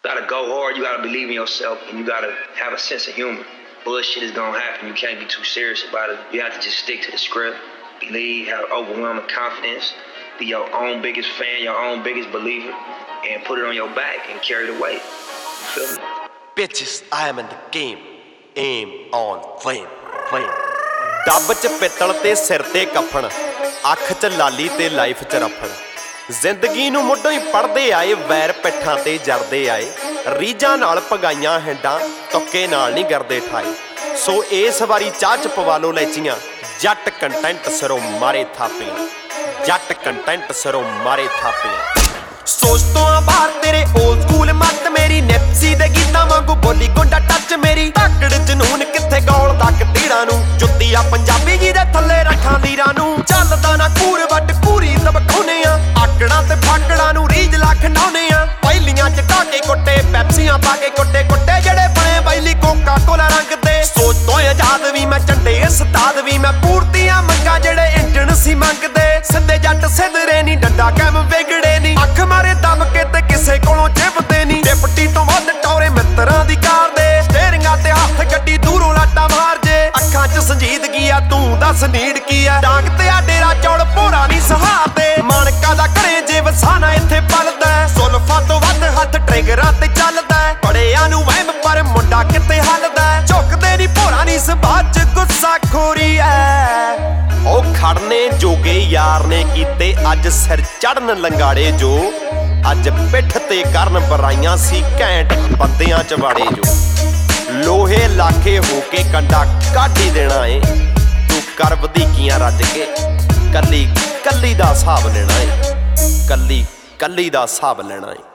gotta go hard, you gotta believe in yourself, and you gotta have a sense of humor. Bullshit is gonna happen. You can't be too serious about it. You have to just stick to the script, believe, have overwhelming confidence, be your own biggest fan, your own biggest believer, and put it on your back and carry the weight. You feel me? Bitches, I am in the game. Aim on flame, flame. ਡੱਬ 'ਚ ਪਿੱਤਲ ਤੇ ਸਿਰ ਤੇ ਕਫਣ, ਅੱਖ 'ਚ ਲਾਲੀ ਤੇ life 'ਚ ਰਫੜ। ਜ਼ਿੰਦਗੀ ਨੂੰ ਮੁੱਢੋਂ ਹੀ ਪੜ੍ਹਦੇ ਆਏ, ਵੈਰ ਪਿੱਠਾਂ ਤੇ ਜੜਦੇ ਆਏ। ਰੀਝਾਂ ਨਾਲ ਪਗਾਈਆਂ ਹੈਂਡਾਂ, ਤੁੱਕੇ ਨਾਲ ਨਹੀਂ ਗਰਦੇ ਠਾਏ। ਸੋ ਇਸ ਵਾਰੀ ਚਾਹ 'ਚ ਪਵਾ ਲੋ ਲੈਚੀਆਂ, ਜੱਟ ਕੰਟੈਂਟ ਸਿਰੋਂ ਮਾਰੇ ਥਾਪੀਆਂ, ਜੱਟ ਕੰਟੈਂਟ ਸਿਰੋਂ ਮਾਰੇ ਥਾਪੀਆਂ। ਸੋਚ ਤੋਂ ਆ ਬਾਹਰ ਤੇਰੇ ਓਲਡ ਸਕੂਲ ਮੱਤ ਮੇਰੀ, ਨਿਪਸੀ ਦੇ ਗੀਤਾਂ ਵਾਂਗੂ ਬੋਲੀ ਗੁੰਡਾ ਟੱਚ ਮੇਰੀ। ਧਾਕੜ ਜਨੂਨ ਕਿੱਥੇ ਗੌਲ ਤੱਕ ਤੀੜਾਂ ਨੂੰ, ਜੁੱਤੀ ਆ ਪੰਜਾਬੀ ਜੀ ਦੇ ਥੱਲੇ ਰੱਖਾਂ ਲੀਰਾਂ ਨੂੰ। ਚੱਲਦਾ ਨਾ ਕੂਰ ਵੱਟ ਕੂਰੀ ਦਬਕਾਉਨੇ ਆ, ਆਕੜਾਂ ਤੇ ਫਾਕੜਾਂ ਨੂੰ ਰੀਝ ਲੱਖ ਨਾਉਨੇ ਆ। ਪਹਿਲੀਆਂ ਚ ਢਾਕੇ ਕੁੱਟੇ, ਪੈਪਸੀਆਂ ਪਾ ਕੇ ਕੁੱਟੇ ਕੁੱਟੇ ਜਿਹੜੇ ਬਣੇ ਬਾਈਲੀ ਕੋਕਾ ਕੋਲਾ ਰੰਗ ਦੇ। ਸੋਚ ਤੋਂ ਆਜ਼ਾਦ ਵੀ ਮੈਂ ਝੰਡੇ ਉਸਤਾਦ ਵੀ ਮੈਂ, ਪੂਰਤੀਆਂ ਮੰਗਾਂ ਜਿਹੜੇ ਇੰਜਣ ਸੀ ਮੰਗਦੇ। ਸਿੱਧੇ ਜੱਟ ਸਿੱਧਰੇ ਨੀ, ਡੰਡਾ ਕੈਮ ਵਿਗੜੇ ਨੀ, ਅੱਖ ਮਾਰੇ ਦਮ ਕੇ ਤੇ ਕਿਸੇ ਕੋਲੋਂ ਚਿਪਦੇ ਨੀ। ਡਿਪਟੀ ਤੋਂ ਵੱਧ ਟੌਰੇ ਮਿੱਤਰਾਂ ਦੀ ਕਾਰ ਦੇ, ਸਟੇਰਿੰਗਾਂ ਤੇ ਹੱਥ ਗੱਡੀ ਦੂਰੋਂ ਲਾਟਾ ਮਾਰ ਜੇ। ਅੱਖਾਂ 'ਚ ਸੰਜੀਦਗੀ ਆ, ਤੂੰ ਦੱਸ ਨੀਡ ਕੀ ਆ। ਡਾਂਗ ਤੇ ਆ ਡੇਰਾ ਚੌੜ ਭੋਰਾ ਨੀ ਸਹਾਰਦੇ, ਮਾਣਕਾਂ ਦਾ ਘਰੇ ਜੇ ਵਸਾਨਾ ਇੱਥੇ ਪਲਦਾ। ਸੁਲਫਾਂ ਤੋਂ ਵੱਧ ਹੱਥ ਟ੍ਰਿਗਰਾਂ ਤੇ ਚੱਲਦਾ, ਬੜਿਆਂ ਨੂੰ ਵਹਿਮ ਪਰ ਮੁੰਡਾ ਕਿਤੇ ਹੱਲਦਾ। ਝੁਕਦੇ ਨੀ ਭੋਰਾ ਨੀ, ਸੁਭਾਅ 'ਚ ਗੁੱਸਾ ਖੋਰੀ ਐ। ਉਹ ਖੜਨੇ ਜੋਗੇ ਯਾਰ ਨੇ ਕੀਤੇ ਅੱਜ ਸਿਰ ਚੜਨ ਲੰਗਾੜੇ ਜੋ, ਅੱਜ ਪਿੱਠ ਤੇ ਕਰਨ ਬਰਾਈਆਂ ਸੀ ਘੈਂਟ ਬੰਦਿਆਂ 'ਚ ਵਾੜੇ ਜੋ। ਲੋਹੇ ਲਾਖੇ ਹੋ ਕੇ ਕੰਡਾ ਕੱਢ ਹੀ ਦੇਣਾ ਏ, ਤੂੰ ਕਰ ਵਧੀਕੀਆਂ ਰੱਜ ਕੇ। ਕੱਲੀ ਕੱਲੀ ਦਾ ਹਿਸਾਬ ਲੈਣਾ ਏ, ਕੱਲੀ ਕੱਲੀ ਦਾ ਹਿਸਾਬ ਲੈਣਾ ਏ।